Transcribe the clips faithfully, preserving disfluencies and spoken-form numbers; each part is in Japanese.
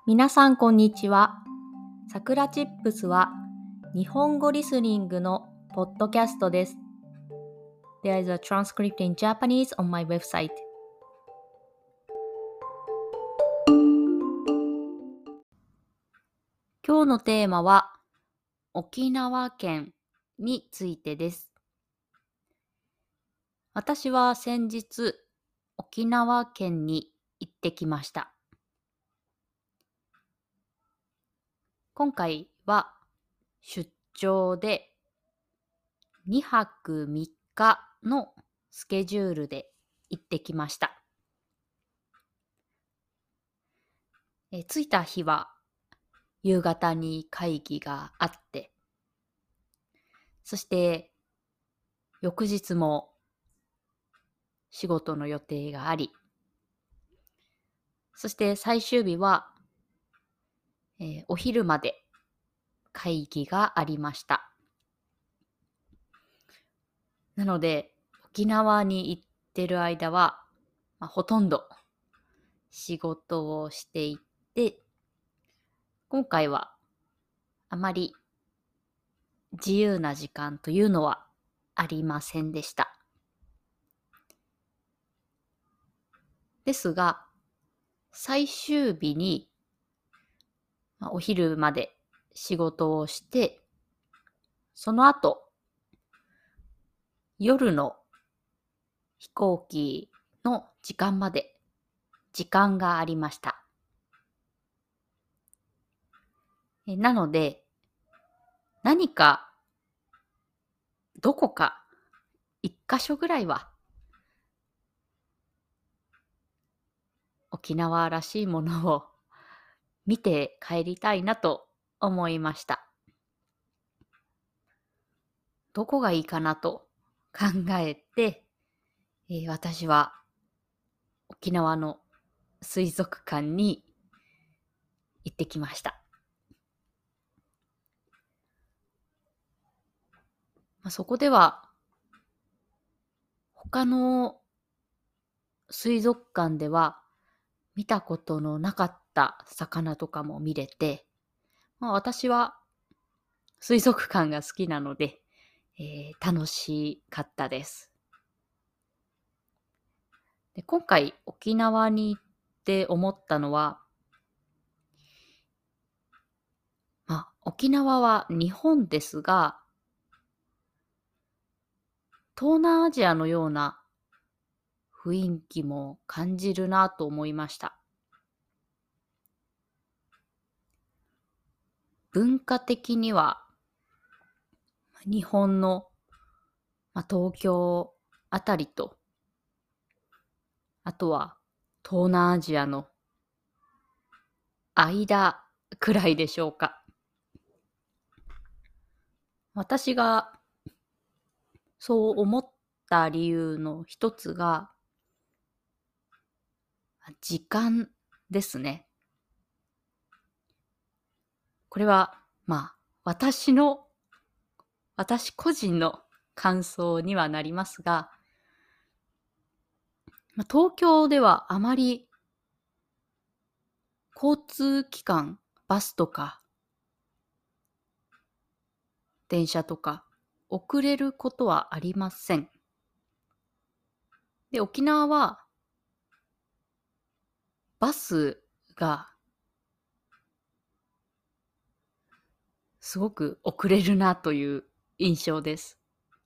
皆さんこんにちは。さくらチップスは日本語リスニングのポッドキャストです。There is a transcript in Japanese on my website. 今日のテーマは沖縄県についてです。私は先日沖縄県に行ってきました。今回は出張でにはくみっかのスケジュールで行ってきました。え着いた日は夕方に会議があって、そして翌日も仕事の予定があり、そして最終日は、えーお昼まで会議がありました。なので沖縄に行ってる間は、まあ、ほとんど仕事をしていて、今回はあまり自由な時間というのはありませんでした。ですが、最終日にまあお昼まで仕事をして、その後、夜の飛行機の時間まで時間がありました。えなので、何か、どこか、一箇所ぐらいは、沖縄らしいものを見て帰りたいなと思いました。どこがいいかなと考えて、えー私は沖縄の水族館に行ってきました。まあ、そこでは他の水族館では見たことのなかった魚とかも見れて、まあ、私は水族館が好きなので、えー楽しかったです。で、今回沖縄に行って思ったのは、まあ、沖縄は日本ですが、東南アジアのような雰囲気も感じるなと思いました。文化的には日本の、まあ、東京あたりと、あとは東南アジアの間くらいでしょうか。私がそう思った理由の一つが時間ですね。これはまあ私の私個人の感想にはなりますが、まあ東京ではあまり交通機関、バスとか電車とか遅れることはありません。で、沖縄はバスがすごく遅れるなという印象です。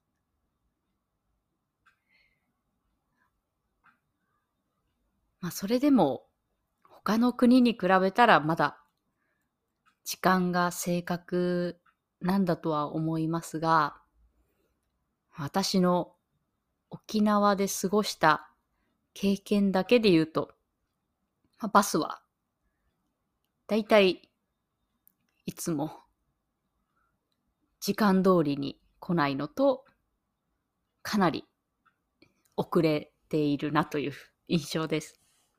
まあそれでも他の国に比べたらまだ時間が正確なんだとは思いますが、私の沖縄で過ごした経験だけで言うと、まあバスはだいたいいつも時間通りに来ないのと、かなり遅れているなという印象です。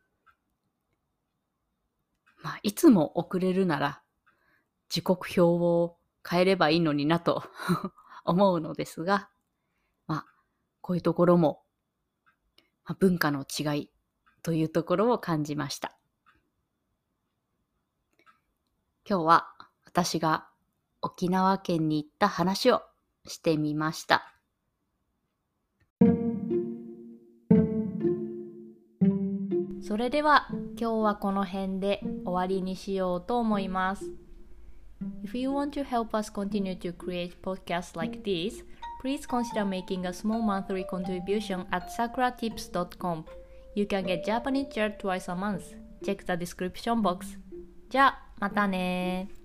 まあ、いつも遅れるなら時刻表を変えればいいのになと思うのですが、まあ、こういうところも、まあ、文化の違いというところを感じました。 今日は私が沖縄県に行った話をしてみました。それでは今日はこの辺で終わりにしようと思います。If you want to help us continue to create podcasts like this, please consider making a small monthly contribution at sakura tips dot com. You can get Japanese chat twice a month. Check the description box. じゃあ、またね。